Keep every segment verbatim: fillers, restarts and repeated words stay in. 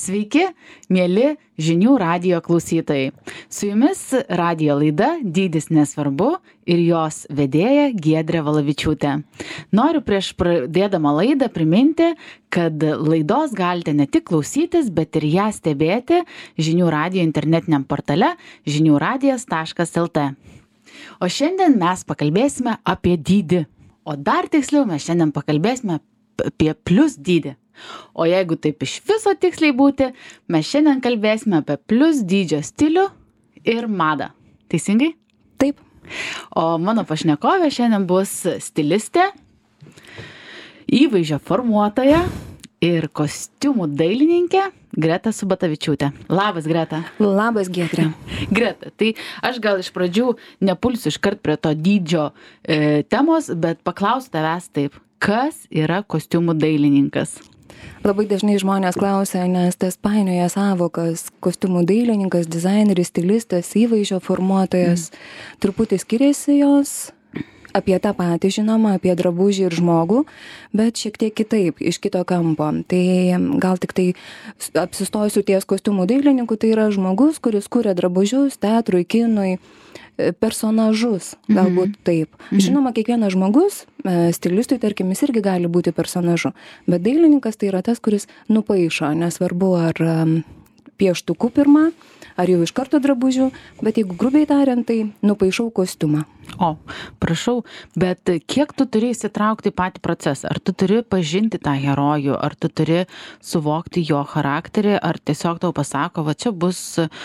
Sveiki, mėly žinių radijo klausytojai. Su jumis radijo laida Dydis nesvarbu ir jos vedėja Giedrė Valavičiūtė. Noriu prieš pradėdama laidą priminti, kad laidos galite ne tik klausytis, bet ir ją stebėti žinių radijo internetiniam portale žinių radijas taškas lt. O šiandien mes pakalbėsime apie dydį. O dar tiksliau mes šiandien pakalbėsime apie plius dydį. O jeigu taip iš viso tiksliai būti, mes šiandien kalbėsime apie plius dydžio stilių ir madą. Teisingai? Taip. O mano pašnekovė šiandien bus stilistė, įvaizdžio formuotoja ir kostiumų dailininkė Greta Subatavičiūtė. Labas, Greta. Labas, Giedrė. Greta, tai aš gal iš pradžių nepulsiu iškart prie to dydžio e, temos, bet paklausiu tavęs taip, kas yra kostiumų dailininkas? Labai dažnai žmonės klausia, nes tas painioja savokas kostiumų dailininkas, dizaineris, stilistas, įvaizdžio formuotojas. Mm. Truputį skiriasi jos, apie tą patį žinoma, apie drabužį ir žmogų, bet šiek tiek kitaip, iš kito kampo. Tai gal tik tai apsistosiu ties kostiumų dailininku, tai yra žmogus, kuris kuria drabužius teatrui, kinui, personažus, galbūt mm-hmm. taip. Mm-hmm. Žinoma, kiekvienas žmogus, stilistui, tarkim, jis irgi gali būti personažu, bet dailininkas tai yra tas, kuris nupaišo, nesvarbu ar pieštuku pirmą, ar jau iš karto drabužių, bet jeigu grubiai tariant, tai nupaišau kostiumą. O, prašau, bet kiek tu turi įsitraukti į patį procesą? Ar tu turi pažinti tą herojų, ar tu turi suvokti jo charakterį, ar tiesiog tau pasako, va čia bus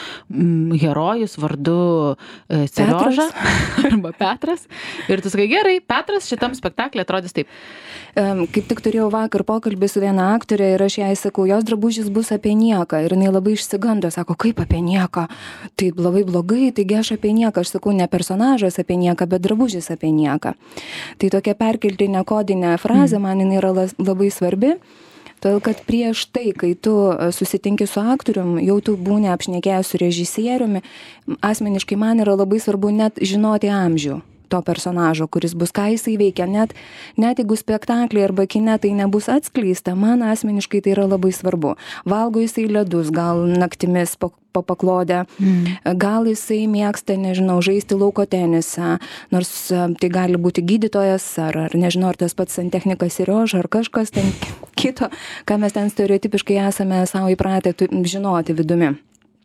mm, herojus vardu e, Serioža arba Petras, ir tu sakai, gerai, Petras šitam spektaklį atrodys taip. Kaip tik turėjau vakar pokalbį su viena aktorė ir aš jai sakau, jos drabužis bus apie nieką, ir jinai labai išsigando, sako, kaip apie nieką, taip labai blogai, taigi aš apie nieką, aš sakau, ne personažas apie nieką, bet drabužis apie nieką. Tai tokia perkeltinė kodinė frazė man jinai yra labai svarbi, todėl kad prieš tai, kai tu susitinki su aktorium, jau tu būni apšnekėjęs su režisieriumi, asmeniškai man yra labai svarbu net žinoti amžių to personažo, kuris bus, ką jisai veikia, net, net jeigu spektakliai arba kine tai nebus atskleista, man asmeniškai tai yra labai svarbu. Valgo jisai ledus, gal naktimis po, po paklodę, mm. gal jisai mėgsta, nežinau, žaisti lauko tenisą, nors tai gali būti gydytojas, ar, ar nežinau, ar tas pats santechnikas Serioža, ar kažkas ten kito, ką mes ten stereotipiškai esame savo įpratę žinoti vidumi.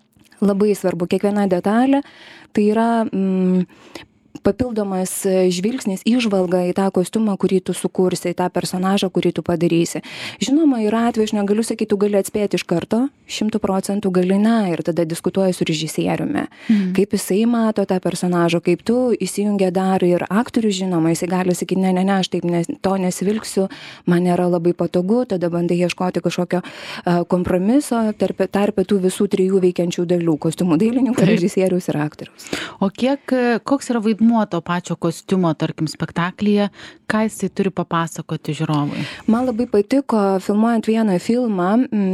Labai svarbu, kiekviena detalė, tai yra mm, papildomas žvilgsnis, įžvalga į tą kostiumą, kurį tu sukursi, į tą personažą, kurį tu padarysi. Žinoma, yra atveju, aš negaliu sakyti, tu gali atspėti iš karto, šimtų procentų gali ne, ir tada diskutuoji su režisieriumi. Mm. Kaip jisai mato tą personažą, kaip tu įsijungia dar ir aktorių, žinoma, jisai gali sakyti, ne, ne, ne, aš taip ne, to nesivilksiu, man nėra labai patogu, tada bandai ieškoti kažkokio uh, kompromiso tarp, tarp tų visų trijų veikiančių dalių, kostiumų dailininko, režisieriaus ir aktoriaus. O kiek, koks yra vaidmuo to pačio kostiumo, tarkim, spektaklyje, ką jisai turi papasakoti žiūrovui? Man labai patiko, filmuojant vieną filmą,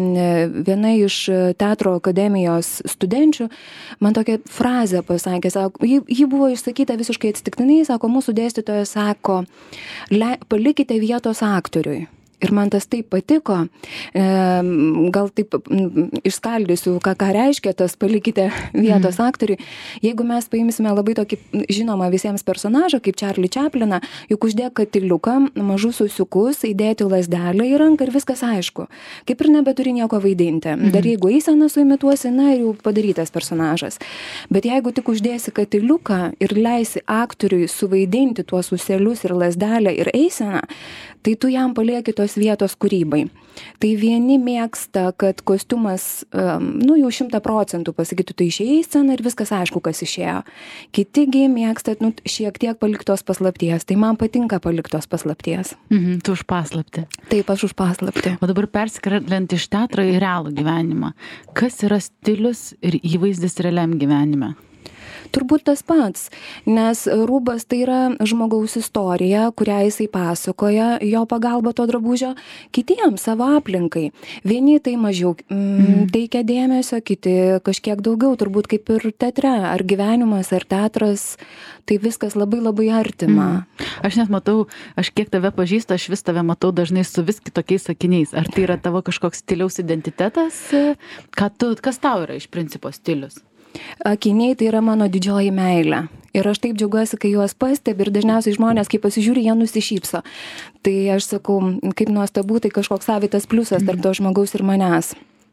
viena iš teatro akademijos studenčių man tokią frazę pasakė, sako, ji, ji buvo išsakyta visiškai atsitiktinai, sako, mūsų dėstytojas sako, le, palikite vietos aktoriui. Ir man tas taip patiko, e, gal taip m, išskaldysiu, ką, ką reiškia tas palikite vietos mm. aktoriui. Jeigu mes paimsime labai tokį žinomą visiems personažą, kaip Charlie Chapliną, juk uždėk katiliuką, mažus susiukus, įdėti lazdelę į ranką ir viskas aišku. Kaip ir nebeturi nieko vaidinti. Mm. Dar jeigu eiseną suimituosi, na ir jau padarytas personažas. Bet jeigu tik uždėsi katiliuką ir leisi aktoriui suvaidinti tuos uselius ir lazdelę ir eiseną, tai tu jam palieki tos vietos kūrybai. Tai vieni mėgsta, kad kostiumas, um, nu jau šimtą procentų pasakytų, tai išėjai į sceną ir viskas aišku, kas išėjo. Kitigi mėgsta, nu, šiek tiek paliktos paslapties. Tai man patinka paliktos paslapties. Mhm, tu už paslaptį. Taip, aš už paslaptį. O dabar persikeliant iš teatro į realų gyvenimą. Kas yra stilius ir įvaizdis realiam gyvenime? Turbūt tas pats, nes rūbas tai yra žmogaus istorija, kurią jisai pasakoja, jo pagalba to drabužio kitiems savo aplinkai. Vieni tai mažiau mm, mm. teikia dėmesio, kiti kažkiek daugiau, turbūt kaip ir teatre, ar gyvenimas, ar teatras, tai viskas labai labai artima. Mm. Aš net matau, aš kiek tave pažįstu, aš vis tave matau dažnai su vis kitokiais sakiniais. Ar tai yra tavo kažkoks stiliaus identitetas? Ką tu, kas tau yra iš principo stilius? Akiniai tai yra mano didžioji meilė. Ir aš taip džiaugiuosi, kai juos pastebi ir dažniausiai žmonės, kai pasižiūri, jie nusišypso. Tai aš sakau, kaip nuostabu, tai kažkoks savitas pliusas tarp to žmogaus ir manęs.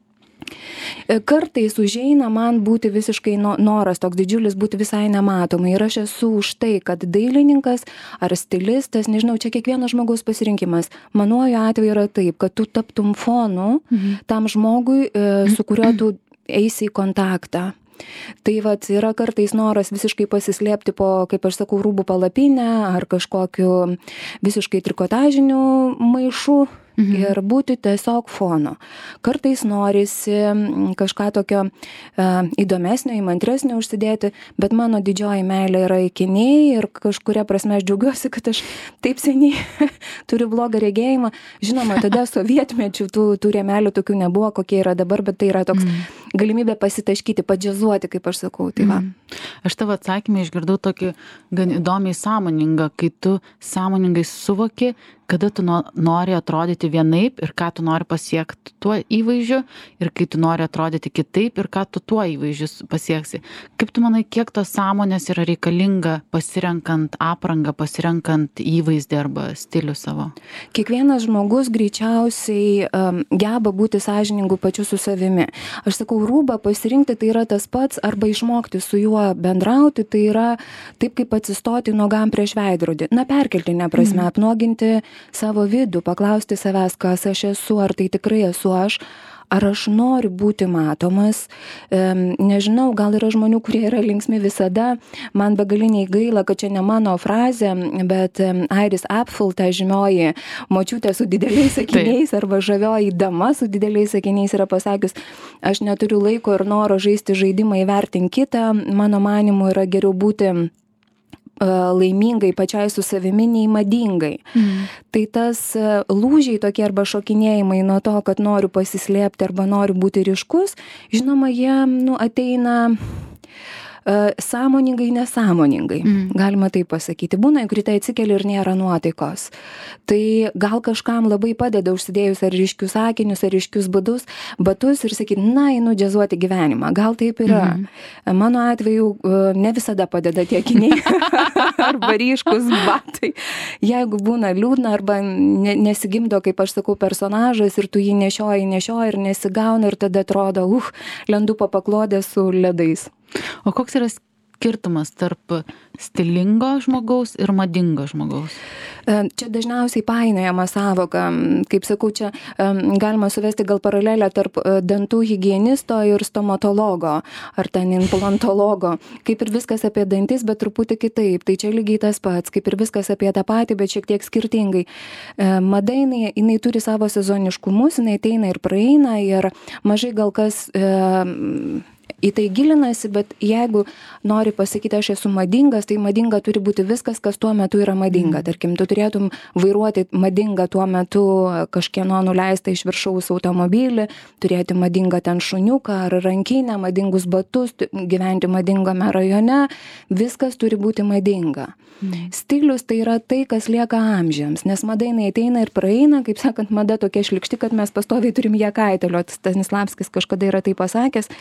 Kartais užeina man būti visiškai noras, toks didžiulis būti visai nematomai. Ir aš esu už tai, kad dailininkas ar stilistas, nežinau, čia kiekvienas žmogaus pasirinkimas. Manuoju atveju yra taip, kad tu taptum fonu mhm. tam žmogui, su kuriuo tu eisi į kontaktą. Tai vat yra kartais noras visiškai pasislėpti po, kaip aš sakau, rūbų palapinę ar kažkokiu visiškai trikotažiniu maišu. Mhm. Ir būti tiesiog fono. Kartais norisi kažką tokio uh, įdomesnio, įmantresnio užsidėti, bet mano didžioji meilė yra akiniai ir kažkuria prasme aš džiaugiuosi, kad aš taip seniai turiu blogą regėjimą. Žinoma, tada sovietmečių tų, tų rėmelių tokių nebuvo, kokie yra dabar, bet tai yra toks mm. galimybė pasitaškyti, padžiazuoti, kaip aš sakau. Tai va. Mm. Aš tavo atsakymę išgirdau tokį gan įdomiai sąmoningą, kai tu sąmoningai suvoki, kada tu nori atrodyti vienaip ir ką tu nori pasiekti tuo įvaizdžiu ir kai tu nori atrodyti kitaip ir ką tu tuo įvaizdžiu pasieksi. Kaip tu manai, kiek tos sąmonės yra reikalinga pasirenkant aprangą, pasirenkant įvaizdį arba stilių savo? Kiekvienas žmogus greičiausiai um, geba būti sąžiningu pačiu su savimi. Aš sakau, rūbą pasirinkti tai yra tas pats arba išmokti su juo bendrauti, tai yra taip kaip atsistoti nuogam prieš veidrodį. Na, perkeltinė prasme, mm. apnuoginti savo vidų, paklausti savęs, kas aš esu, ar tai tikrai esu aš, ar aš noriu būti matomas. Nežinau, gal yra žmonių, kurie yra linksmi visada. Man begaliniai gaila, kad čia ne mano frazė, bet Iris Apfel, ta žymioji močiutė su dideliais akiniais arba žavioji dama su dideliais akiniais yra pasakius, aš neturiu laiko ir noro žaisti žaidimą įvertinti kitą. Mano manimu yra geriau būti laimingai pačiai su savimi, nei madingai. Mm. Tai tas lūžiai tokie arba šokinėjimai nuo to, kad noriu pasislėpti arba noriu būti ryškus, žinoma, jie nu, ateina uh, sąmoningai, nesąmoningai. Mm. Galima taip pasakyti. Būna, jeigu ryte atsikeli ir nėra nuotaikos. Tai gal kažkam labai padeda užsidėjus ar ryškius akinius, ar ryškius badus, batus ir sakyti, na, einu džiazuoti gyvenimą. Gal taip yra. Mm. Mano atveju uh, ne visada padeda tie akiniai arba ryškus batai. Jeigu būna liūdna arba ne, nesigimdo, kaip aš sakau, personažas ir tu jį nešioji, nešioji ir nesigauna ir tada atrodo, uh, lendu po paklodę su ledais. O koks yra skirtumas tarp stilingo žmogaus ir madingo žmogaus? Čia dažniausiai painiojama sąvoka. Kaip sakau, čia galima suvesti gal paralelę tarp dantų higienisto ir stomatologo ar ten implantologo. Kaip ir viskas apie dantis, bet truputį kitaip. Tai čia lygiai tas pats, kaip ir viskas apie tą patį, bet šiek tiek skirtingai. Mada, jinai, jinai turi savo sezoniškumus, jinai ateina ir praeina ir mažai gal kas e, į tai gilinasi, bet jeigu nori pasakyti, aš esu madingas, tai madinga turi būti viskas, kas tuo metu yra madinga. Tarkim, tu turėtum vairuoti madingą tuo metu kažkieno nuleistą iš viršaus automobilį, turėti madingą ten šuniuką ar rankinę, madingus batus, gyventi madingame rajone, viskas turi būti madinga. Mm. Stilius tai yra tai, kas lieka amžiams, nes mada jinai ateina ir praeina, kaip sakant, mada tokia šlikšti, kad mes pastoviai turim ją kaitalioti. Stanislavskis kažkada yra tai pasakęs.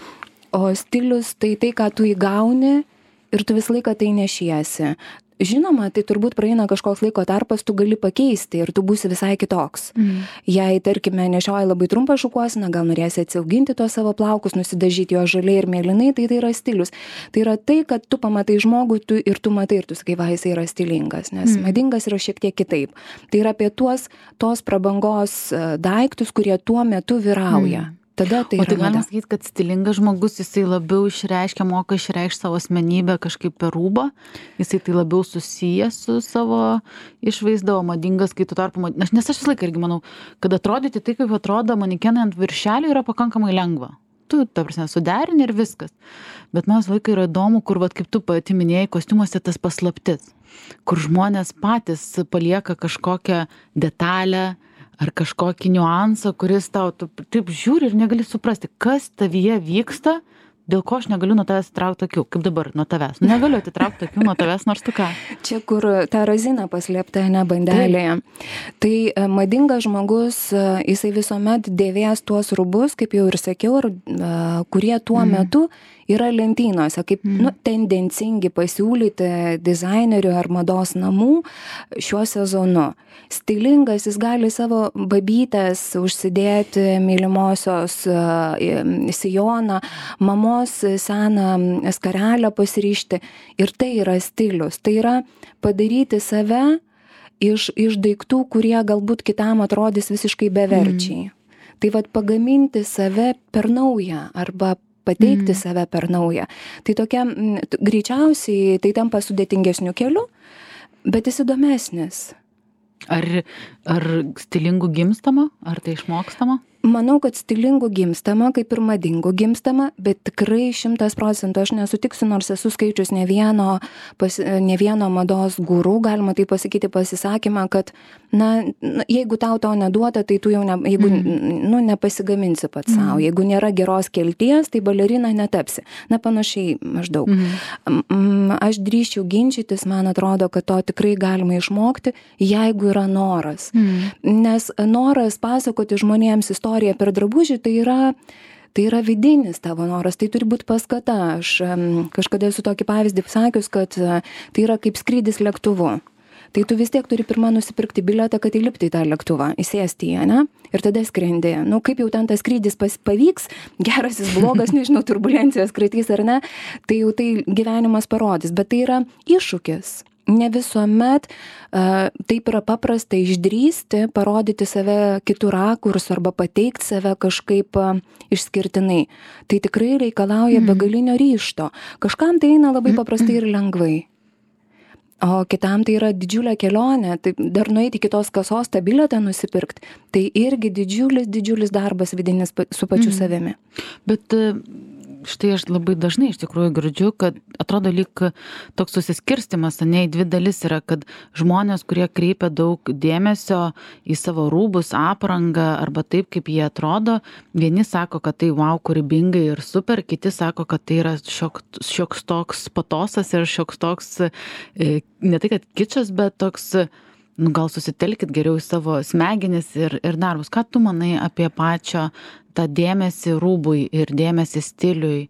O stilius tai tai, ką tu įgauni ir tu visą laiką tai nešiesi. Žinoma, tai turbūt praeina kažkoks laiko tarpas, tu gali pakeisti ir tu būsi visai kitoks. Mm. Jei, tarkime, nešioji labai trumpą šukuoseną, gal norėsi atsiauginti tuos savo plaukus, nusidažyti jo žaliai ir mėlynai, tai tai yra stilius. Tai yra tai, kad tu pamatai žmogų tu, ir tu matai ir tu sakai, va, jisai yra stilingas, nes mm. madingas yra šiek tiek kitaip. Tai yra apie tuos, tos prabangos daiktus, kurie tuo metu vyrauja. Mm. Tada tai o tai galima mada. sakyti, kad stilingas žmogus, jisai labiau išreiškia, moka išreikšti savo asmenybę kažkaip per rūbą, jisai tai labiau susijęs su savo išvaizda, o madingas, kai tu tarpu, nes aš visą laiką irgi manau, kad atrodyti tai, kaip atrodo manekenai ant viršelio, yra pakankamai lengva. tu, ta prasme, suderini ir viskas. Bet man visą laiką yra įdomu, kur, vat, kaip tu pati minėjai, kostiumuose tas paslaptis, kur žmonės patys palieka kažkokią detalę ar kažkokį niuansą, kuris tau tu taip žiūri ir negali suprasti, kas tavyje vyksta, dėl ko aš negaliu nuo tavęs traukti akių, kaip dabar nuo tavęs. Negaliu atitraukti akių nuo tavęs, nors tu ką. Čia, kur ta razina paslėpta, ne bandelėje. Tai, tai madingas žmogus, jisai visuomet dėvės tuos rūbus, kaip jau ir sakiau, kurie tuo mm. metu yra lentynose, kaip mm. nu, tendencingi pasiūlyti dizainerių ar mados namų šiuo sezonu. Stilingas, jis gali savo babytės užsidėti mylimosios uh, sijoną, mamos seną skarelę pasirišti ir tai yra stilius. Tai yra padaryti save iš, iš daiktų, kurie galbūt kitam atrodys visiškai beverčiai. Mm. Tai vat pagaminti save per naują arba pateikti mm. save per naują. Tai tokia, greičiausiai tai tampa sudėtingesniu keliu, bet jis įdomesnis. Ar, ar stilingų gimstama, ar tai išmokstama? Manau, kad stilingų gimstama, kaip ir madingų gimstama, bet tikrai šimtas procentų aš nesutiksiu, nors esu skaičius ne vieno, pas, ne vieno mados gurų, galima tai pasakyti pasisakymą, kad na, jeigu tau to neduota, tai tu jau ne, jeigu, mm. nu, nepasigaminsi pats mm. savo. Jeigu nėra geros kelties, tai balerina netapsi. Na, panašiai maždaug. Mm. Aš drįsčiau ginčytis, man atrodo, kad to tikrai galima išmokti, jeigu yra noras. Mm. Nes noras pasakoti žmonėms istoriją per drabužį, tai yra, tai yra vidinis tavo noras, tai turi būti paskata. Aš kažkada esu tokį pavyzdį pasakius, kad tai yra kaip skrydis lėktuvu. Tai tu vis tiek turi pirmą nusipirkti bilietą, kad įlipti į tą lėktuvą, įsėsti į, ne? Ir tada skrendi. Nu, kaip jau ten tas skrydis pas, pavyks, geras jis blogas, nežinau, turbulencijos kratys ar ne, tai jau tai gyvenimas parodys. Bet tai yra iššūkis. Ne visuomet uh, taip yra paprasta išdrįsti, parodyti save kitų rakursų arba pateikti save kažkaip uh, išskirtinai. Tai tikrai reikalauja mm. begalinio ryžto. Kažkam tai eina labai paprastai ir lengvai. O kitam tai yra didžiulė kelionė. Tai dar nueiti iki tos kasos tą bilietą nusipirkti. Tai irgi didžiulis, didžiulis darbas vidinis su pačiu mm. savimi. Bet štai aš labai dažnai iš tikrųjų girdžiu, kad atrodo lyg toks susiskirstimas, ne, į dvi dalis yra, kad žmonės, kurie kreipia daug dėmesio į savo rūbus, aprangą arba taip, kaip jie atrodo, vieni sako, kad tai wow, kūrybingai ir super, kiti sako, kad tai yra šiok, šioks toks patosas ir šioks toks, ne tai kad kičas, bet toks, nu, gal susitelkit geriau į savo smegenis ir, ir darbus. Ką tu manai apie pačią tą dėmesį rūbui ir dėmesį stiliui?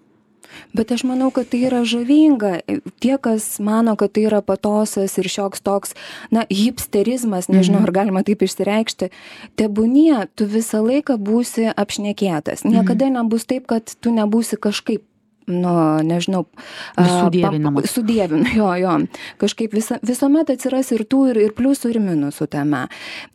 Bet aš manau, kad tai yra žavinga. Tie, kas mano, kad tai yra patosas ir šioks toks, na, hipsterizmas, nežinau, mm-hmm. ar galima taip išsireikšti, tebūnie, tu visą laiką būsi apšnekėtas. Niekada mm-hmm. nebus taip, kad tu nebūsi kažkaip, nu, nežinau, sudėvinamas. Sudėvinu, jo, jo. Kažkaip visa, visuomet atsiras ir tų, ir, ir pliusų, ir minusų tame.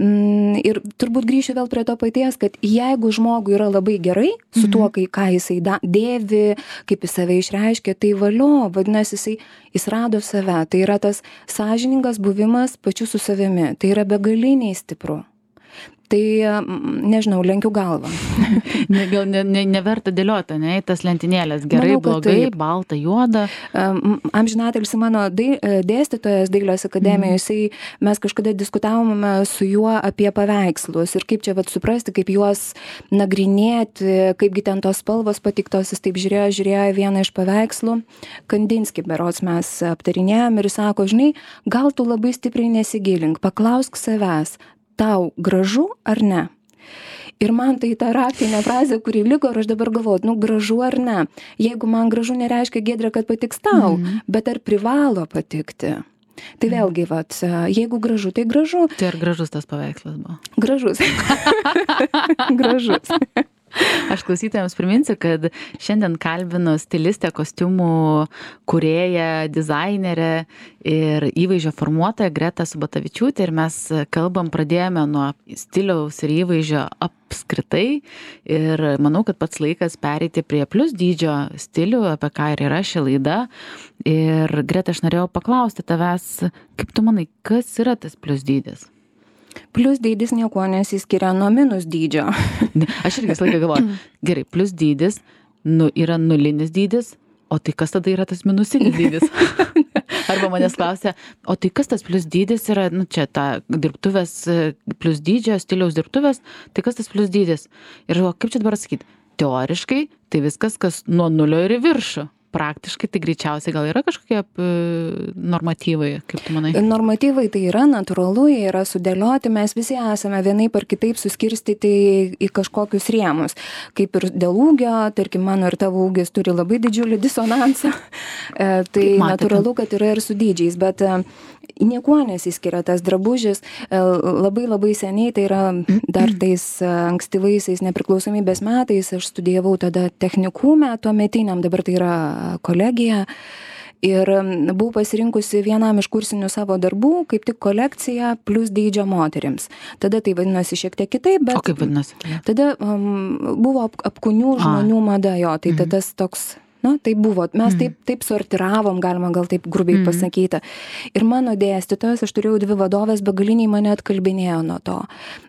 Ir turbūt grįšiu vėl prie to paties, kad jeigu žmogui yra labai gerai su mm-hmm. tuo, kai, ką jisai da, dėvi, kaip jis save išreiškia, tai valio, vadinasi, jisai, jis rado save. Tai yra tas sąžiningas buvimas pačiu su savimi. Tai yra begaliniai stipru. Tai, nežinau, lenkiu galvą. ne, gal ne, ne, neverta dėlioti, ne, tas lentynėlės, gerai, Manau, blogai, taip. Balta, juoda. Amžinatelis mano dai, dėstytojas Dailės akademijoje, mm. jisai, mes kažkada diskutavome su juo apie paveikslus ir kaip čia vat suprasti, kaip juos nagrinėti, kaipgi ten tos spalvos patiktos, jis taip žiūrėjo, žiūrėjo vieną iš paveikslų, Kandinskį berods mes aptarinėjom ir jis sako, žinai, gal tu labai stipriai nesigilink, paklausk savęs, tau gražu ar ne? Ir man tai ta raktinė frazė, kuri liko, ir aš dabar galvoju, nu gražu ar ne? Jeigu man gražu, nereiškia, Giedre, kad patiks tau, mm. bet ar privalo patikti? Tai vėlgi, vat, jeigu gražu, tai gražu. Tai ar gražus tas paveikslas buvo? Gražus. Gražus. Aš klausytojams priminsiu, kad šiandien kalbinu stilistę, kostiumų kūrėją, dizainerę ir įvaizdžio formuotoją Gretą Subatavičiūtę ir mes kalbam, pradėjome nuo stiliaus ir įvaizdžio apskritai ir manau, kad pats laikas pereiti prie plius dydžio stilių, apie ką ir yra ši laida. Ir Greta, aš norėjau paklausti tavęs, kaip tu manai, kas yra tas plius dydis? Plius dydis niekuo nesiskiria nuo minus dydžio. Aš irgi visą laiką galvoju, gerai, plius dydis nu, yra nulinis dydis, o tai kas tada yra tas minusinis dydis? Arba manęs klausia, o tai kas tas plius dydis yra, nu čia ta dirbtuvės plius dydžio, stiliaus dirbtuvės, tai kas tas plius dydis? Ir o, kaip čia dabar sakyti? Teoriškai tai viskas, kas nuo nulio ir į viršų. Praktiškai tai greičiausiai gal yra kažkokie normatyvai, kaip tu manai? Normatyvai tai yra natūralu, jie yra sudėlioti, mes visi esame vienaip ar kitaip suskirstyti į kažkokius rėmus. Kaip ir dėl ūgio, tarkim, mano ir tavo ūgis turi labai didžiulį disonansą, tai natūralu, kad yra ir su dydžiais, bet niekuo nesiskiria tas drabužis. Labai labai seniai, tai yra dar tais ankstyvaisiais nepriklausomybės metais, aš studijavau tada technikume tuometiniam, dabar tai yra kolegija. Ir buvau pasirinkusi vienam iš kursinių savo darbų, kaip tik kolekcija plus dydžio moterims. Tada tai vadinosi šiek tiek kitaip, bet... O kaip vadinosi? Tada um, buvo ap, apkūnių žmonių mada jo, tai tada tas toks... Nu, tai buvo, mes taip, taip sortiravom, galima gal taip grubiai pasakyti. Ir mano dėstytojas, aš turėjau dvi vadovės, begaliniai mane atkalbinėjo nuo to.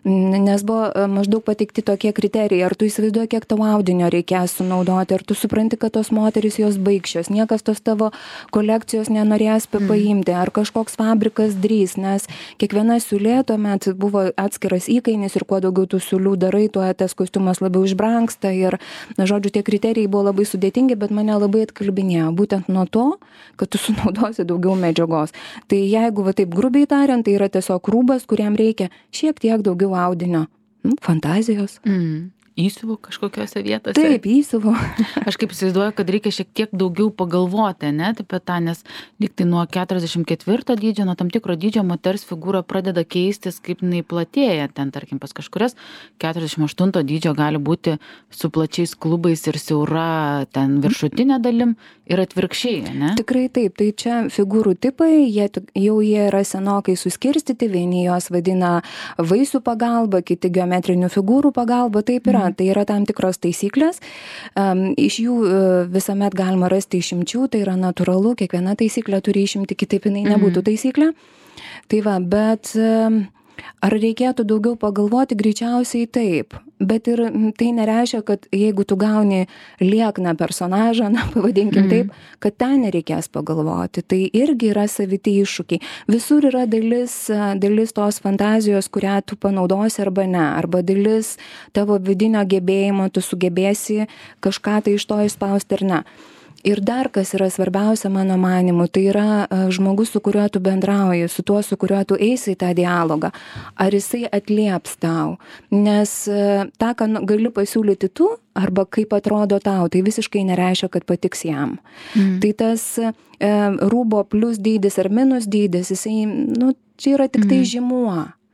Nes buvo maždaug pateikti tokie kriterijai, ar tu įsivaizduoji, kiek tavo audinio reikės sunaudoti, ar tu supranti, kad tos moterys jos baigšios, niekas tos tavo kolekcijos nenorės paimti, ar kažkoks fabrikas drys, nes kiekviena siūlė tuomet buvo atskiras įkainis ir kuo daugiau tų siūlių darai, tuo tas kostiumas labiau išbrangsta ir, na, žodžiu, tie kriterijai buvo labai sudėtingi, bet mane labai atkalbinėjo, būtent nuo to, kad tu sunaudosi daugiau medžiagos. Tai jeigu va taip grubiai tariant, tai yra tiesiog rūbas, kuriam reikia šiek tiek daugiau audinio. Nu, fantazijos. Mm. Įsiuvu kažkokiose vietose. Taip, įsiuvu. Aš kaip įsivaizduoju, kad reikia šiek tiek daugiau pagalvoti, ne, apie tą, nes lyg tai nuo keturiasdešimt ketvirto dydžio, nuo tam tikro dydžio moters figūra pradeda keistis, kaip jinai platėja. Ten, tarkim, pas kažkurias keturiasdešimt aštunto dydžio gali būti su plačiais klubais ir siaura ten viršutinė dalim ir atvirkščiai, ne? Tikrai taip. Tai čia figūrų tipai, jie, jau jie yra senokai suskirstyti, vieni jos vadina vaisių pagalba, kiti geometrinių figūrų pagalba, taip yra. Tai yra tam tikros taisyklės. Um, iš jų uh, visuomet galima rasti išimčių, tai yra natūralu, kiekviena taisyklė turi išimti, kitaip jinai nebūtų taisyklė. Tai va, bet um, ar reikėtų daugiau pagalvoti? Greičiausiai taip. Bet ir tai nereiškia, kad jeigu tu gauni liekną personažą, na, pavadinkim taip, kad ten nereikės pagalvoti. Tai irgi yra saviti iššūkiai. Visur yra dalis, dalis tos fantazijos, kurią tu panaudosi arba ne. Arba dalis tavo vidinio gebėjimo, tu sugebėsi kažką tai iš to išspausti ar ne. Ir dar kas yra svarbiausia mano manimu, tai yra žmogus, su kuriuo tu bendrauji, su tuo, su kuriuo tu eisi į tą dialogą. Ar jisai atlieps tau? Nes tą, ką gali pasiūlyti tu, arba kaip atrodo tau, tai visiškai nereiškia, kad patiks jam. Mm. Tai tas e, rūbo plus dydis ar minus dydis, jisai, nu, čia yra tik tai mm. žymuo.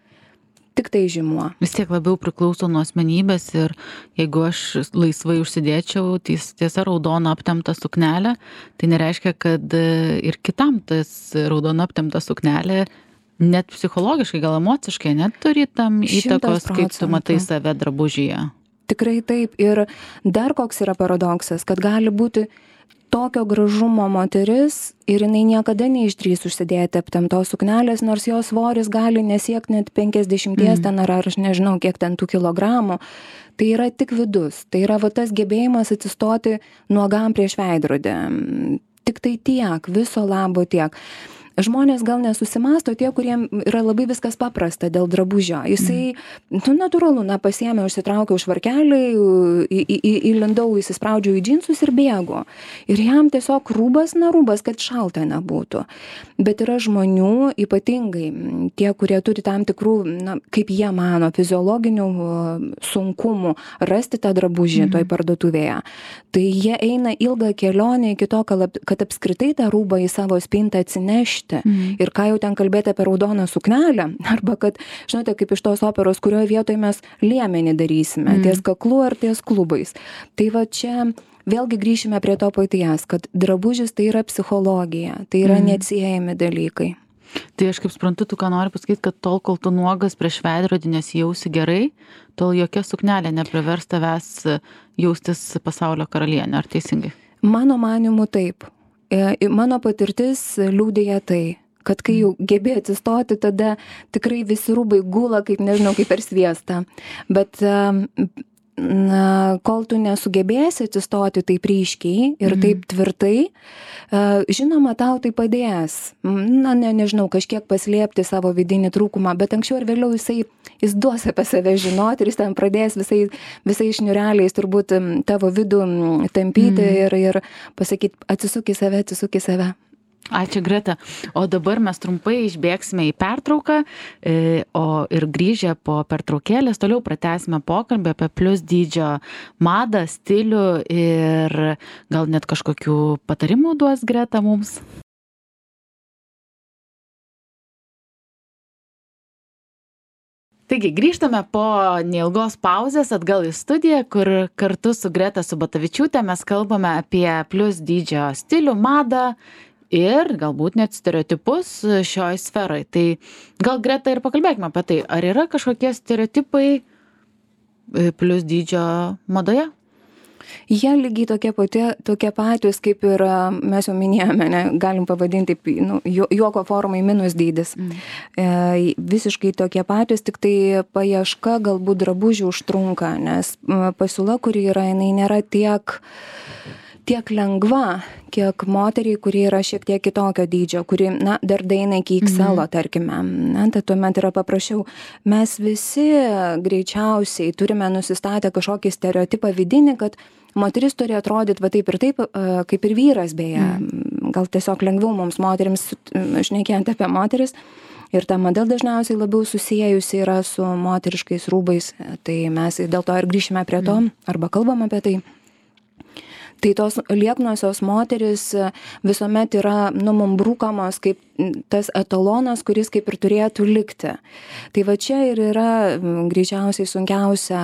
Tik tai žymuo. Vis tiek labiau priklauso nuo asmenybės ir jeigu aš laisvai užsidėčiau ties, tiesa raudona aptempta suknelė, tai nereiškia, kad ir kitam tas raudona aptempta suknelė net psichologiškai, gal emociškai net turi tam įtakos, kaip tu matai save drabužyje. Tikrai taip. Ir dar koks yra paradoksas, kad gali būti tokio gražumo moteris ir jinai niekada neišdrys užsidėti aptemptos suknelės, nors jos svoris gali nesiekti net penkiasdešimties mm. ten ar, ar aš nežinau kiek ten tų kilogramų. Tai yra tik vidus. Tai yra va tas gebėjimas atsistoti nuogam prieš veidrodį. Tik tai tiek, viso labo tiek. Žmonės gal nesusimasto tie, kuriem yra labai viskas paprasta dėl drabužio. Jisai, mm. nu, natūralu, na, pasiėmė, užsitraukiau švarkelį, į, į, į, įlindau, įsispraudžiau į džinsus ir bėgu. Ir jam tiesiog rūbas, na, rūbas, kad šalta nebūtų. Bet yra žmonių, ypatingai tie, kurie turi tam tikrų, na, kaip jie mano, fiziologinių sunkumų rasti tą drabužį mm. toj parduotuvėje. Tai jie eina ilgą kelionę iki to, kad apskritai tą rūbą į savo spintą atsinešti. Mm. Ir ką jau ten kalbėti apie raudoną suknelę, arba kad, žinote, kaip iš tos operos, kurioje vietoje mes liemenį darysime, mm. ties kaklu ar ties klubais. Tai va čia vėlgi grįšime prie to paties, kad drabužis tai yra psichologija, tai yra mm. neatsiejami dalykai. Tai aš kaip suprantu, tu ką nori pasakyti, kad tol, kol tu nuogas prieš veidrodį nesijausi gerai, tol jokia suknelė neprivers tavęs jaustis pasaulio karalienė, ar teisingai? Mano manimu taip. Mano patirtis liūdėja tai, kad kai jau gebė atsistoti, tada tikrai visi rūbai gula, kaip nežinau, kaip per sviestą. Bet na, kol tu nesugebėsi atsistoti taip ryškiai ir taip tvirtai, žinoma, tau tai padės. Na, ne, nežinau, kažkiek paslėpti savo vidinį trūkumą, bet anksčiau ir vėliau jisai, jis duos apie save žinoti ir jis ten pradės visai, visai šniureliais turbūt tavo vidų tampyti mm. ir, ir pasakyti, atsisuk į save, atsisuk į save. Ačiū, Greta. O dabar mes trumpai išbėgsime į pertrauką, o ir grįžę po pertraukėlės toliau pratęsime pokalbį apie plius dydžio madą, stilių ir gal net kažkokių patarimų duos Greta mums. Taigi, grįžtame po neilgos pauzės atgal į studiją, kur kartu su Greta Subatavičiūtė mes kalbame apie plius dydžio stilių, madą, ir galbūt net stereotipus šioj sferai. Tai gal, Greta, ir pakalbėkime apie tai. Ar yra kažkokie stereotipai plius dydžio madoje? Jie lygiai tokie, pati, tokie patys, kaip ir mes jau minėjome, ne, galim pavadinti nu, juoko formai minus dydis. Mm. E, visiškai tokie patys, tik tai paieška galbūt drabužių užtrunka, nes pasiūla, kuri yra, jinai nėra tiek... tiek lengva, kiek moteriai, kuri yra šiek tiek kitokio dydžio, kuri, na, dar daina iki iks el, mm-hmm. tarkime. Na, tai tuomet yra paprasčiau. Mes visi greičiausiai turime nusistatę kažkokį stereotipą vidinį, kad moteris turi atrodyti va taip ir taip, kaip ir vyras beje. Mm. Gal tiesiog lengviau mums moterims, šnekėjant apie moteris. Ir ta mada dažniausiai labiau susiejusi yra su moteriškais rūbais. Tai mes dėl to ir grįšime prie to, mm. arba kalbam apie tai. Tai tos lieknosios moteris visuomet yra, nu, mum brūkamos kaip tas etalonas, kuris kaip ir turėtų likti. Tai va čia ir yra greičiausiai sunkiausia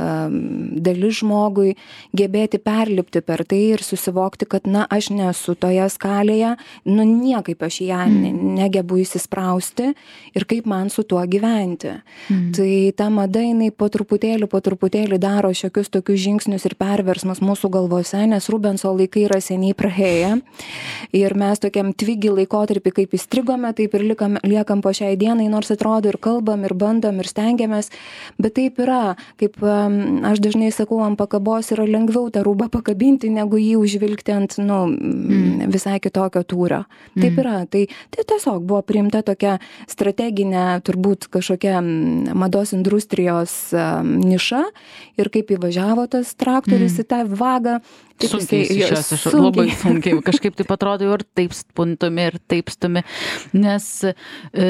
dalis žmogui gebėti perlipti per tai ir susivokti, kad, na, aš nesu toje skalėje, nu, niekaip aš ją negebu įsisprausti ir kaip man su tuo gyventi. Mm. Tai ta mada, jinai po truputėlį, po truputėlį daro šiokius tokius žingsnius ir perversmus mūsų galvose, nes Rubenso laikai yra seniai praėję ir mes tokiam tvigi laikotarpį kaip įstrigome, taip ir likam, liekam po šiai dienai, nors atrodo ir kalbam, ir bandom, ir stengiamės, bet taip yra, kaip aš dažnai sakau, ant pakabos yra lengviau tą rūbą pakabinti, negu jį užvilgti ant, nu, mm. visai kitokio tūrio. Taip mm. yra, tai, tai tiesiog buvo priimta tokia strateginė, turbūt kažkokia mados industrijos niša ir kaip įvažiavo tas traktorius mm. į tą vagą. Taip, sunkiai išės, aš labai sunkiai, kažkaip taip atrodo ir taip spuntumi, ir taip stumi, nes e,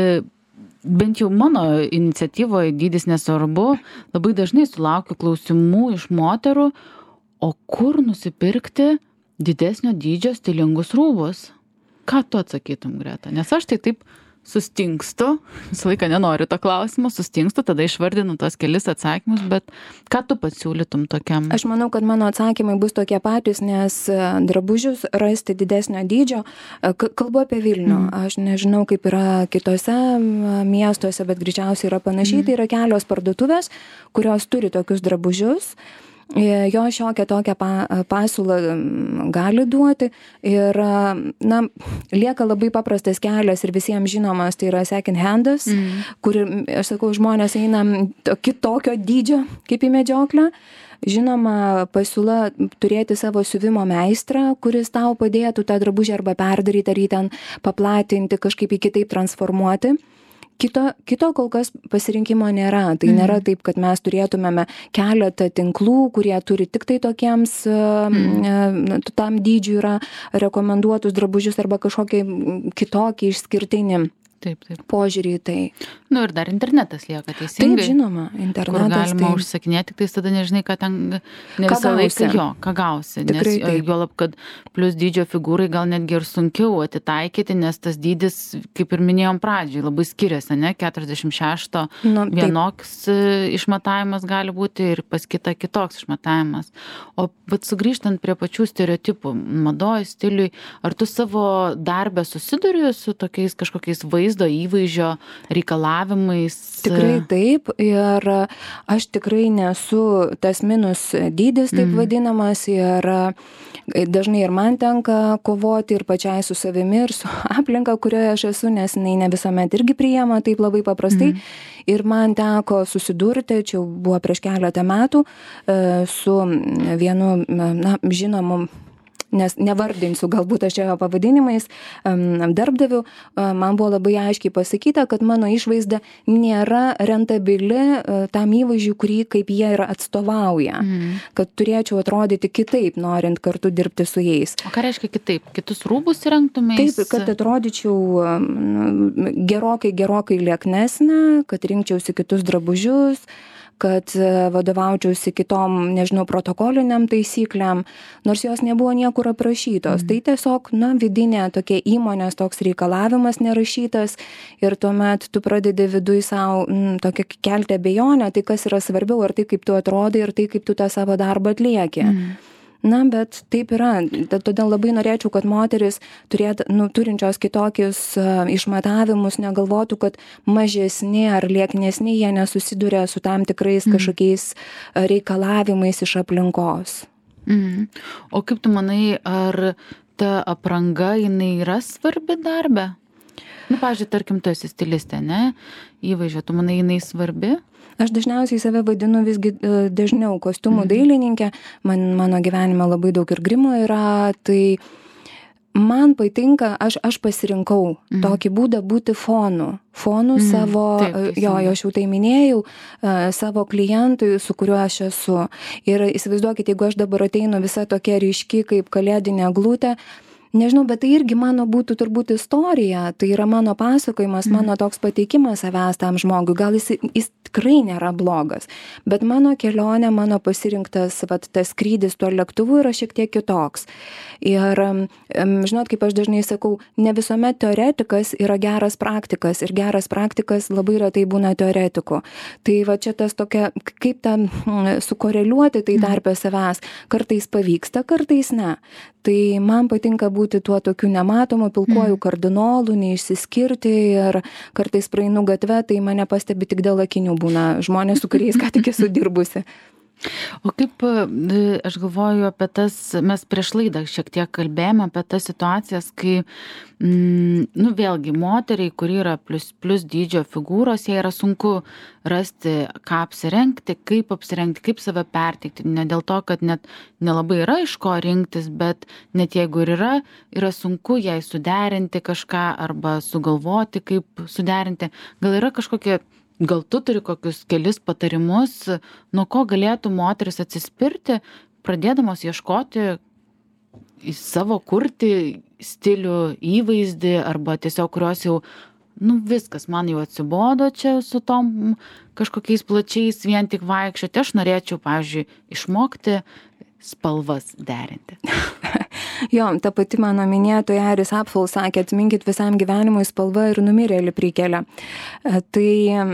bent jau mano iniciatyvoje dydis nesvarbu, labai dažnai sulaukiu klausimų iš moterų, o kur nusipirkti didesnio dydžio stilingus rūbus? Ką tu atsakytum, Greta? Nes aš tai taip sustingstu, visą laiką nenoriu to klausimo, sustingstu, tada išvardinu tos kelis atsakymus, bet ką tu pasiūlytum tokiam? Aš manau, kad mano atsakymai bus tokie patys, nes drabužius rasti didesnio dydžio, kalbu apie Vilnių, mm. aš nežinau, kaip yra kitose miestuose, bet greičiausiai yra panašiai, mm. tai yra kelios parduotuvės, kurios turi tokius drabužius. Jo šiokią tokią pasiūlą gali duoti ir, na, lieka labai paprastas kelias ir visiems žinomas, tai yra second handas, mm. kur, aš sakau, žmonės eina kitokio dydžio kaip į medžioklę. Žinoma, pasiūla turėti savo siuvimo meistrą, kuris tau padėtų tą drabužį arba perdaryti, ar jį ten paplatinti, kažkaip į kitaip transformuoti. Kito, kito kol kas pasirinkimo nėra. Tai mm. nėra taip, kad mes turėtumėme keletą tinklų, kurie turi tik tai tokiems mm. tam dydžiui yra rekomenduotus drabužius arba kažkokį kitokį išskirtinį taip, taip. Požiūrį į tai. Nu ir dar internetas lieka teisingai. Taip, žinoma, internetas. Kur galima tai... užsakinėti, tai tada nežinai, ką ten, ne visą laiką jo, ką gausi. Tikrai, nes juolab, kad plius dydžio figūrai gal netgi ir sunkiau atitaikyti, nes tas dydis, kaip ir minėjom pradžiai, labai skiriasi, ne? keturiasdešimt šešto nu, vienoks išmatavimas gali būti ir pas kitą kitoks išmatavimas. O bet sugrįžtant prie pačių stereotipų, madoj, stiliui, ar tu savo darbę susiduri su tokiais kažkokiais vaiztais, vaizdo įvaizdžio reikalavimais. Tikrai taip, ir aš tikrai nesu tas minus dydis, taip mm. vadinamas, ir dažnai ir man tenka kovoti ir pačiai su savimi, ir su aplinka, kurioje aš esu, nes jinai ne visuomet irgi priima taip labai paprastai. Mm. Ir man teko susidurti, čia buvo prieš keletą metų, su vienu, na, žinomu, nes nevardinsiu galbūt aš čia pavadinimais, darbdaviu, man buvo labai aiškiai pasakyta, kad mano išvaizda nėra rentabili tam įvaizdžiui, kurį kaip jie ir atstovauja, mm. kad turėčiau atrodyti kitaip, norint kartu dirbti su jais. O ką reiškia kitaip? Kitus rūbus rengtumės? Taip, kad atrodyčiau gerokai, gerokai lieknesnė, kad rinkčiausi kitus drabužius, kad vadovaučiausi kitom, nežinau, protokoliniam taisyklėm, nors jos nebuvo niekur aprašytos. Mm. Tai tiesiog, na, vidinė tokia įmonės toks reikalavimas nerašytas, ir tuomet tu pradedi viduj savo m, tokia kelti abejonę, tai kas yra svarbiau, ar tai kaip tu atrodai, ir tai kaip tu tą savo darbą atlieki. Mm. Na, bet taip yra. Todėl labai norėčiau, kad moteris turėt, nu, turinčios kitokius uh, išmatavimus negalvotų, kad mažesni ar lieknesni jie nesusiduria su tam tikrais mm. kažkokiais reikalavimais iš aplinkos. Mm. O kaip tu manai, ar ta apranga jinai yra svarbi darbe? Nu, pavyzdžiui, tarkim, tu esi stilistė, ne? Įvaizdžio, tu manai, jinai svarbi? Aš dažniausiai save vadinu visgi dažniau kostiumų mm. dailininkė, man, mano gyvenime labai daug ir grimo yra, tai man patinka, aš, aš pasirinkau mm. tokį būdą būti fonu, fonu mm. savo, taip, jo, jo, aš jau tai minėjau, savo klientui, su kuriuo aš esu. Ir įsivaizduokite, jeigu aš dabar ateinu visa tokia ryški kaip kalėdinė eglutė, nežinau, bet tai irgi mano būtų turbūt istorija, tai yra mano pasakojimas, mm. mano toks pateikimas savęs tam žmogui, gal jis, jis tikrai nėra blogas, bet mano kelionė, mano pasirinktas, vat, tas skrydis tuo lėktuvu yra šiek tiek kitoks. Ir, žinot, kaip aš dažnai sakau, ne visuomet teoretikas yra geras praktikas, ir geras praktikas labai retai būna teoretiku. Tai va čia tas tokia, kaip tą sukoreliuoti tai tarpe savęs, kartais pavyksta, kartais ne. Tai man patinka būti tuo tokiu nematomu, pilkuoju kardinolu, neišsiskirti, ir kartais praeinu gatve, tai mane pastebi tik dėl akinių būna žmonės, su kuriais ką tik esu dirbusi. O kaip, aš galvoju apie tas, mes prieš laidą šiek tiek kalbėjome apie tas situacijas, kai, mm, nu vėlgi, moteriai, kuri yra plus, plus dydžio figūros, jai yra sunku rasti, ką apsirengti, kaip apsirengti, kaip save perteikti. Ne dėl to, kad net nelabai yra iš ko rinktis, bet net jeigu ir yra, yra sunku jai suderinti kažką arba sugalvoti, kaip suderinti. Gal yra kažkokie, gal tu turi kokius kelis patarimus, nuo ko galėtų moteris atsispirti, pradėdamos ieškoti į savo kurti stilių, įvaizdį, arba tiesiog kurios jau, nu viskas, man jau atsibodo čia su tom kažkokiais plačiais vien tik vaikščioti. Aš norėčiau, pavyzdžiui, išmokti spalvas derinti. Jo, ta pati mano minėtoja Iris Apfel sakė, atminkit visam gyvenimui spalva ir numirėlį prikelia. Tai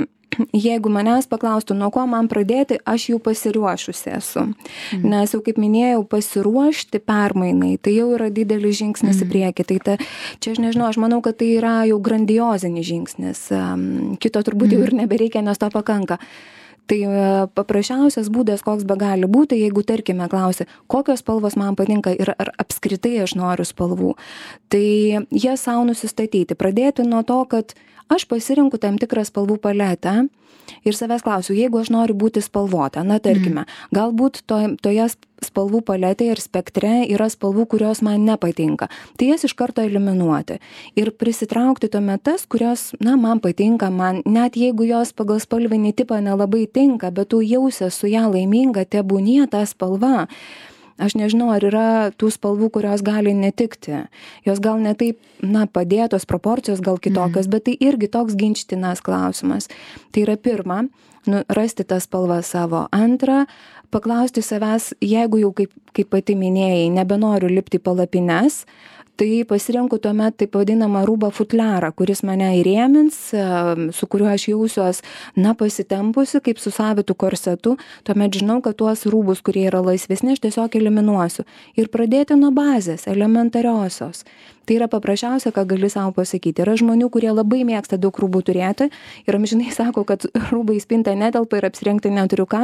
jeigu manęs paklaustų, nuo ko man pradėti, aš jau pasiruošusi esu. Mm. Nes jau, kaip minėjau, pasiruošti permainai, tai jau yra didelis žingsnis mm. į priekį. Tai ta, čia aš nežinau, aš manau, kad tai yra jau grandiozinis žingsnis. Kito turbūt mm. jau ir nebereikia, nes to pakanka. Tai paprasčiausias būdas, koks be gali būti, jeigu, tarkime, klausi, kokios spalvos man patinka ir ar apskritai aš noriu spalvų. Tai jie savo nusistatyti. Pradėti nuo to, kad aš pasirinku tam tikrą spalvų paletę ir savęs klausiu, jeigu aš noriu būti spalvota, na tarkime, mm. galbūt to, toje spalvų paletėje ir spektre yra spalvų, kurios man nepatinka. Tai jas iš karto eliminuoti ir prisitraukti tuomet tas, kurios, na, man patinka, man, net jeigu jos pagal spalvinį tipą nelabai tinka, bet tu jausies su ją laiminga, tebūnie ta spalva. Aš nežinau, ar yra tų spalvų, kurios gali netikti. Jos gal ne taip, na, padėtos, proporcijos gal kitokios, mm. bet tai irgi toks ginčytinas klausimas. Tai yra pirma, nu, rasti tą spalvą savo. Antra, paklausti savęs, jeigu jau, kaip, kaip pati minėjai, nebenoriu lipti palapines, tai pasirenku tuomet taip vadinamą rūbą futliarą, kuris mane įrėmins, su kuriuo aš jausiuos, na, pasitempusi, kaip su savitu korsetu. Tuomet žinau, kad tuos rūbus, kurie yra laisvesni, aš tiesiog eliminuosiu. Ir pradėti nuo bazės, elementariosios. Tai yra paprasčiausia, ką gali savo pasakyti. Yra žmonių, kurie labai mėgsta daug rūbų turėti ir amžinai sako, kad rūbai į spintą netelpa ir apsirengti neturiu ką.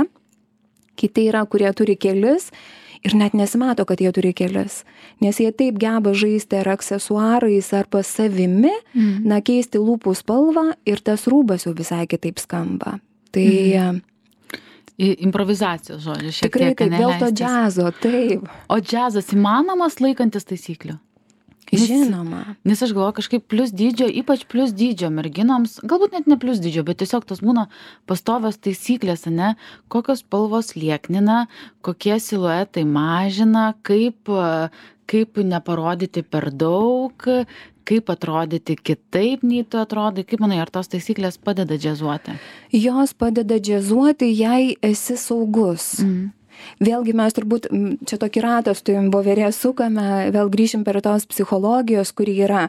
Kiti yra, kurie turi kelis ir net nesimato, kad jie turi kelis. Nes jie taip geba žaisti ar aksesuarais, ar pas savimi, mm. na, keisti lūpų spalvą ir tas rūbas jau visai kitaip skamba. Tai... Mm. Improvizacijos žodžiu, šiek tikrai tiek. Tikrai taip, dėl to džiazo, taip. O džiazas įmanomas laikantis taisyklių? Nes, Žinoma. Nes aš galvoju, kažkaip plus dydžio, ypač plus dydžio merginoms, galbūt net ne plus dydžio, bet tiesiog tas būna pastovios taisyklės, ne, kokios spalvos lieknina, kokie siluetai mažina, kaip, kaip neparodyti per daug, kaip atrodyti kitaip, nei tu atrodai. Kaip manai, ar tos taisyklės padeda džiazuoti? Jos padeda džiazuoti, jei esi saugus. Mm. Vėlgi mes turbūt čia tokį ratą su tavim voverė sukame, vėl grįšim per tos psichologijos, kuri yra.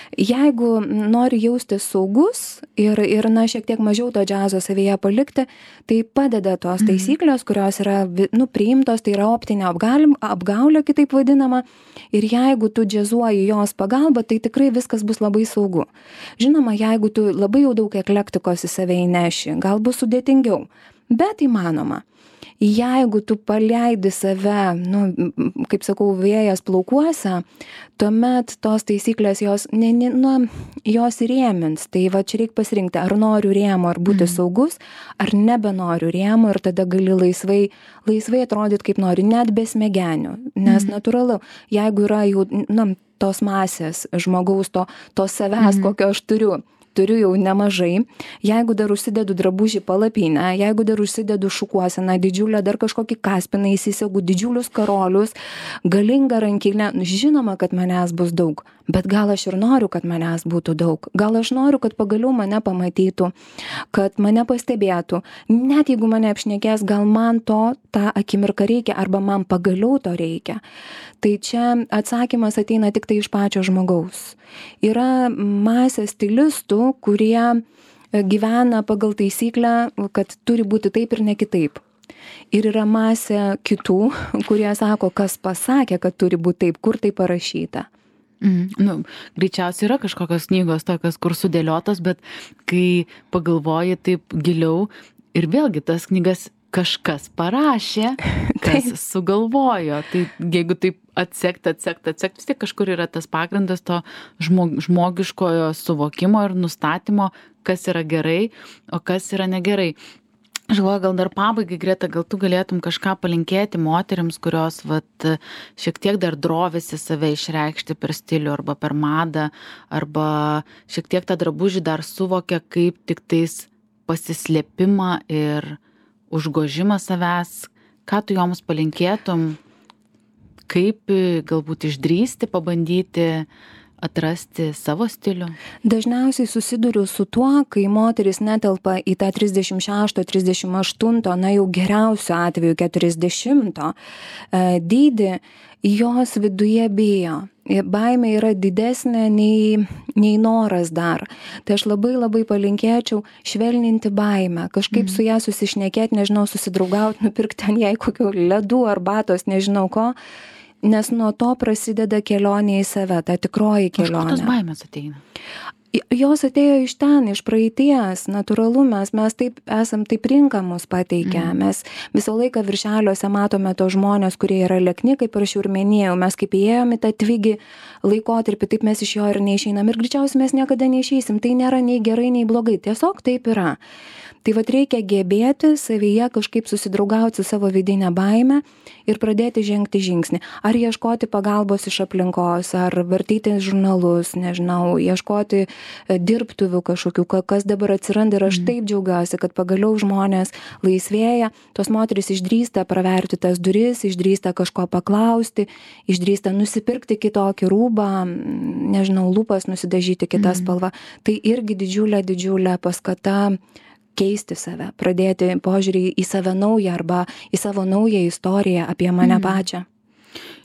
Jeigu nori jaustis saugus ir, ir na, šiek tiek mažiau to džiazo savyje palikti, tai padeda tos taisyklės, kurios yra, nu, priimtos, tai yra optinė apgalim, apgaulė, kitaip vadinama. Ir jeigu tu džiazuoji jos pagalba, tai tikrai viskas bus labai saugu. Žinoma, jeigu tu labai jau daug eklektikos į save įneši, gal bus sudėtingiau, bet įmanoma. Jeigu tu paleidi save, nu, kaip sakau, vėjas plaukuose, tuomet tos taisyklės jos, ne, ne, nu, jos rėmins. Tai va čia reikia pasirinkti, ar noriu rėmo, ar būti mm. saugus, ar nebenoriu rėmo ir tada gali laisvai, laisvai atrodyti kaip nori, net be smegenių. Nes mm. natūralu, jeigu yra jau, nu, tos masės žmogaus, to, to savęs, mm. kokio aš turiu, turiu jau nemažai. Jeigu dar užsidedu drabužį palapinę, jeigu dar užsidedu šukuoseną didžiulę, dar kažkokį kaspiną įsisegu, didžiulius karolius, galingą rankinę, žinoma, kad manęs bus daug. Bet gal aš ir noriu, kad manęs būtų daug. Gal aš noriu, kad pagaliau mane pamatytų, kad mane pastebėtų. Net jeigu mane apšnekės, gal man to tą akimirką reikia, arba man pagaliau to reikia. Tai čia atsakymas ateina tik tai iš pačio žmogaus. Yra masė stilistų, kurie gyvena pagal taisyklę, kad turi būti taip ir ne kitaip. Ir yra masė kitų, kurie sako, kas pasakė, kad turi būti taip, kur tai parašyta. Mm, nu, greičiausiai yra kažkokios knygos tokios, kur sudėliotos, bet kai pagalvoji taip giliau ir vėlgi tas knygas kažkas parašė, kas sugalvojo. Tai jeigu taip atsekt, atsekt, atsekt, vis tiek kažkur yra tas pagrindas to žmog, žmogiškojo suvokimo ir nustatymo, kas yra gerai, o kas yra negerai. Aš galvoju, gal dar pabaigai, Greta, gal tu galėtum kažką palinkėti moterims, kurios vat, šiek tiek dar drovisi save išreikšti per stilių arba per madą, arba šiek tiek tą drabužį dar suvokia kaip tik tais pasislėpimą ir užgožimą savęs. Ką tu joms palinkėtum, kaip galbūt išdrįsti, pabandyti atrasti savo stilių? Dažniausiai susiduriu su tuo, kai moteris netelpa į tą trisdešimt šešto, trisdešimt aštunto, na jau geriausiu atveju keturiasdešimto dydį, jos viduje bijo. Baimė yra didesnė nei, nei noras dar. Tai aš labai labai palinkėčiau švelninti baimę, kažkaip mm. su ją susišnekėti, nežinau, susidraugauti, nupirkti ten jai kokių ledų, arbatos, nežinau ko. Nes nuo to prasideda kelionė į save, ta tikroji kelionė. Iš kur tos baimės ateina? Jos atėjo iš ten, iš praeities, natūralu, mes, mes taip esam taip rinkamus pateikę. Mm. Mes visą laiką viršeliuose matome tos žmonės, kurie yra liekni, kaip aš jau ir minėjau. Mes kaip įėjom į tą tvigį laikotarpį, taip mes iš jo ir neišeinam. Ir greičiausiai mes niekada neišeisim. Tai nėra nei gerai, nei blogai. Tiesiog taip yra. Tai vat reikia gebėti savyje kažkaip susidraugauti su savo vidinę baimę ir pradėti žengti žingsnį. Ar ieškoti pagalbos iš aplinkos, ar vartyti žurnalus, nežinau, ieškoti dirbtuvių kažkokių, kas dabar atsiranda. Ir aš taip džiaugiuosi, kad pagaliau žmonės laisvėja, tos moterys išdrįsta praverti tas duris, išdrįsta kažko paklausti, išdrįsta nusipirkti kitokį rūbą, nežinau, lūpas nusidažyti kitą mm. spalvą. Tai irgi didžiulė, didžiulė paskata keisti save, pradėti požiūrį į save naują arba į savo naują istoriją apie mane mm. pačią.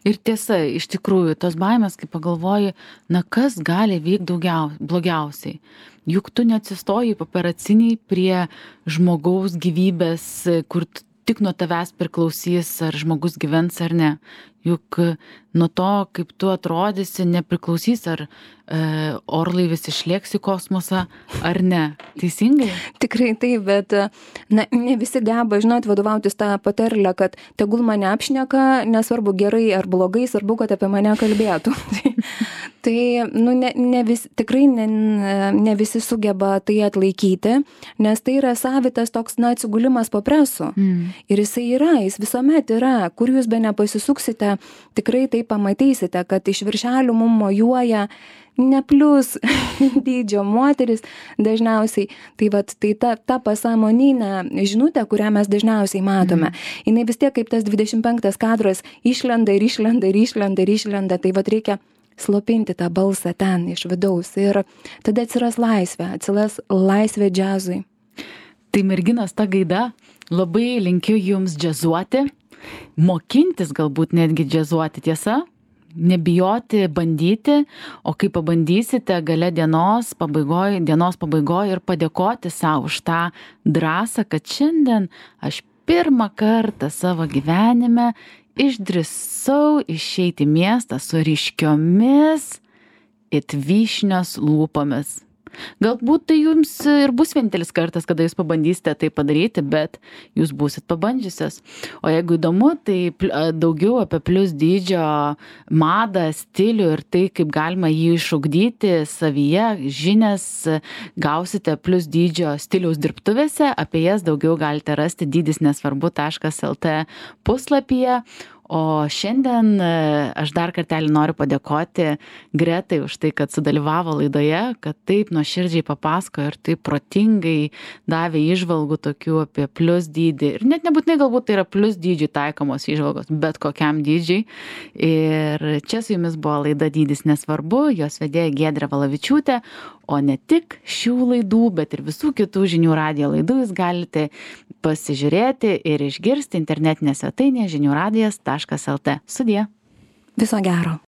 Ir tiesa, iš tikrųjų, tos baimės, kai pagalvoji, na kas gali vykti daugiau, blogiausiai. Juk tu neatsistoji paparaciniai prie žmogaus gyvybės, kur tik nuo tavęs priklausys, ar žmogus gyvens ar ne. Juk nuo to, kaip tu atrodysi, nepriklausys, ar e, orlaivis išlėks į kosmosą, ar ne. Teisingai? Tikrai taip, bet na, ne visi geba, žinot, vadovautis tą patarlę, kad tegul mane apšneka, nesvarbu gerai ar blogai, svarbu, kad apie mane kalbėtų. Tai, nu, ne, ne vis, tikrai ne, ne visi sugeba tai atlaikyti, nes tai yra savitas toks, na, atsigulimas po presu. Mm. Ir jisai yra, jis visuomet yra. Kur jūs be nepasisuksite, tikrai tai pamatysite, kad iš viršelių mum mojuoja ne plius dydžio moteris dažniausiai. Tai vat, tai ta, ta pasąmoninė žinutė, kurią mes dažniausiai matome, mm. jinai vis tiek kaip tas dvidešimt penktas kadras išlenda ir išlenda ir išlenda ir išlenda. Tai vat reikia slopinti tą balsą ten iš vidaus ir tada atsiras laisvė, atsiras laisvė džiazui. Tai merginos ta gaida, labai linkiu jums džiazuoti, mokintis galbūt netgi džiazuoti, tiesa? Nebijoti, bandyti, o kai pabandysite gale dienos pabaigoj, dienos pabaigoj ir padėkoti savo už tą drąsą, kad šiandien aš pirmą kartą savo gyvenime išdrįsau išeiti į miestą su ryškiomis it vyšnios lūpomis. Galbūt tai jums ir bus vienintelis kartas, kada jūs pabandysite tai padaryti, bet jūs būsit pabandžiusios. O jeigu įdomu, tai daugiau apie plius dydžio madą, stilių ir tai, kaip galima jį išugdyti savyje, žinias gausite plius dydžio stiliaus dirbtuvėse, apie jas daugiau galite rasti dydis nesvarbu taškas lt puslapyje. O šiandien aš dar kartelį noriu padėkoti Gretai už tai, kad sudalyvavo laidoje, kad taip nuoširdžiai papasakojo ir taip protingai davė įžvalgų tokių apie plius dydį. Ir net nebūtinai galbūt tai yra plius dydžiai taikomos įžvalgos, bet kokiam dydžiai. Ir čia su jumis buvo laida Dydis nesvarbu, jos vedėja Giedrė Valavičiūtė. O ne tik šių laidų, bet ir visų kitų žinių radijo laidų jūs galite pasižiūrėti ir išgirsti internetinė svetainė žinių radijas taškas lt. Sudie. Viso gero.